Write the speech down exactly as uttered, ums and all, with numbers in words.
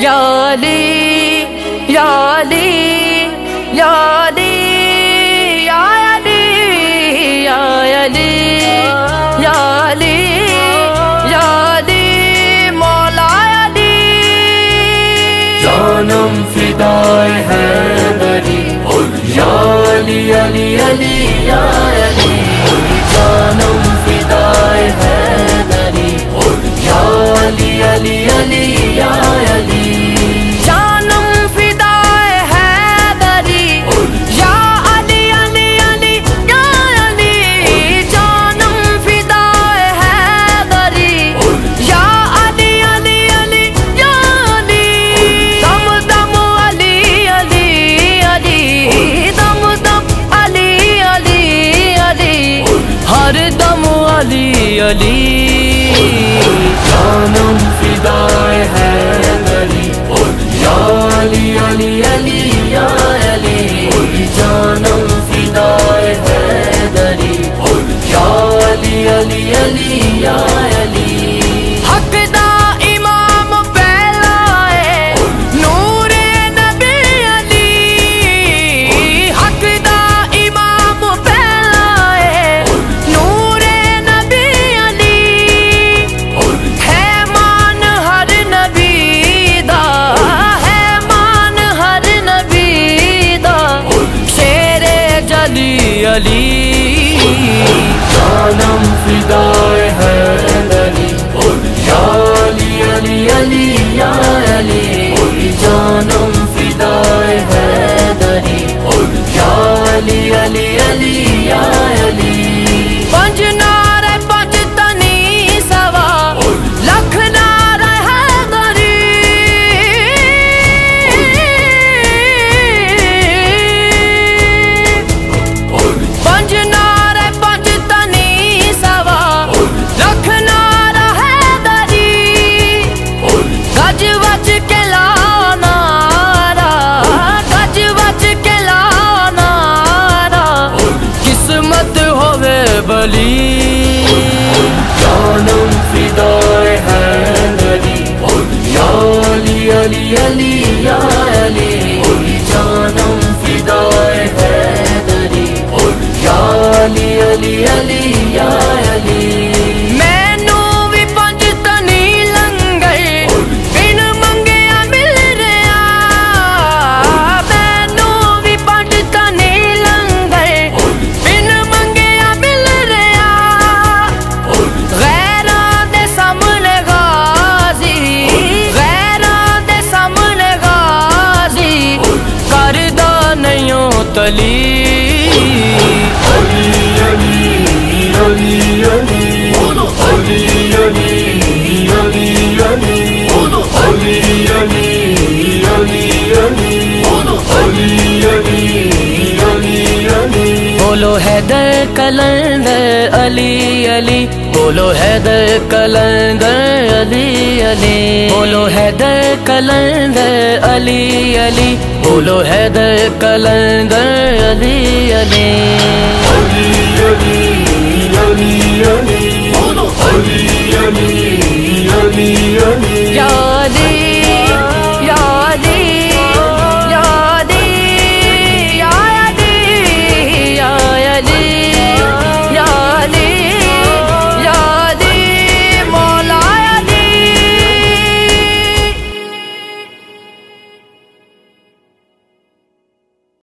یا علی یا علی یا علی یا علی یا علی یا علی یا علی مولا علی جانم فدائے حیدری یا علی علی علی یا علی جانم فدائے حیدری یا علی علی علی یا علی جانم فدائے حیدری یا علی علی علی یا علی جانم فدائے حیدری یا علی علی علی یا علی دم دم علی علی علی دم دم علی علی علی ہر دم علی علی جانم فدائے حیدری یا علی علی علی یا علی جانم فدائے حیدری یا علی علی علی یا علی حق دا امام پہلا ہے نور نبی علی حق دا امام پہلا ہے نور نبی علی ہے مان ہر نبی دا ہے مان ہر نبی دا شیر جلی علی جانم فدائے حیدری یا علی علی علی یا علی جانم فدائے حیدری یا علی علی علی یا علی پنج نعرے پنج تنی سوا لکھ نعرے حیدری پنج نعرے پنج تنی سوا لکھ نعرہ حیدری گج وج کے لا نعرہ گج وج کے لا نعرہ قسمت ہوے بلی جانم فدائے حیدری یا علی علی علی یا علی جانم فدائے حیدری یا علی علی علی یا علی مینو بھی پنج تنی لنگر بن منگیا مل رہا مینو بھی پنج تنی لنگر بن منگیا مل رہا غیراں دے سامنے غازی غیراں دے سامنے غازی کردا نہیں تلی علی علی علی علی علی علی علی علی علی علی علی علی علی علی علی بولو حیدر کلندر علی علی بولو حیدر کلندر علی علی بولو حیدر کلندر علی علی بولو حیدر کلندر علی علی علی علی